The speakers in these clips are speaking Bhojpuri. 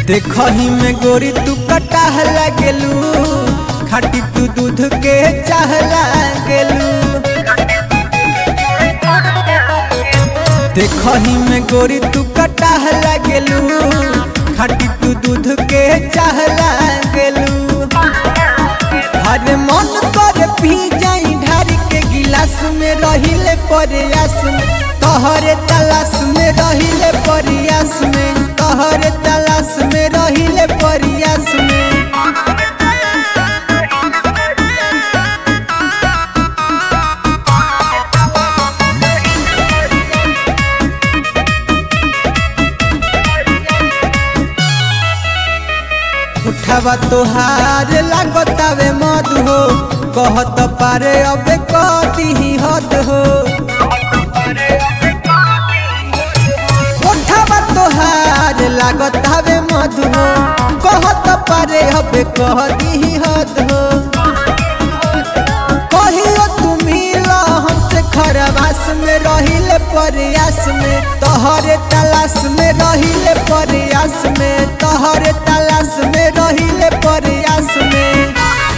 देखही में गोरी तू कटाह लागेलू, खाटी तू दूध के चाह लागेलू। देखही में गोरी तू कटाह लागेलू, खाटी तू दूध के चाह लागेलू। हर मन कर पी जाई ढारी के गिलास में, रहिले प्रयास में तोहरे तलाश में, रहिले प्रयास में तोहरे तलाश में, रहिले प्रयास में। उठावा तोहार लागतावे मद हो, कहत पारे अब कदी हद हो। उठावा तोहार लागतावे मद हो, कहत पारे अब कदी हद हो। कहियो तू मिला हमसे खरवास में, रहिले प्रयास में तोहरे तलाश में, रहिले प्रयास में तोहरे तलाश में, रहिले प्रयास में।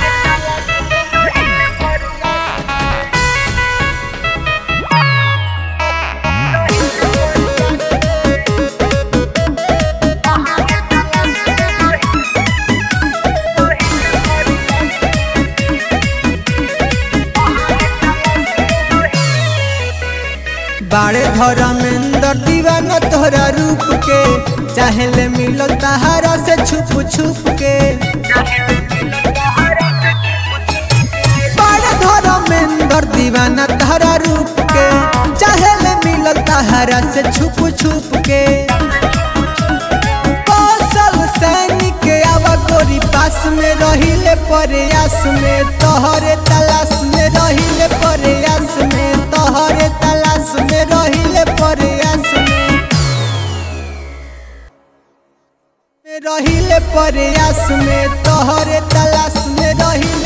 बाड़े धर्मेंद्र दीवाना तोहरा रूप के, चाहे ले मिलो तहारा से छुप छुप के। बाड़े धर्मेंद्र दीवाना तोहरा रूप के, चाहे ले मिलो तहारा से छुप छुप के। कौशल सैनिक आवा गोरी पास में, रहिले प्रयास में तोहरे तलाश में, रहिले प्रयास में तोहरे तलाश में, रहिले प्रयास में, रहिले प्रयास में तोहरे तलाश में, रहिले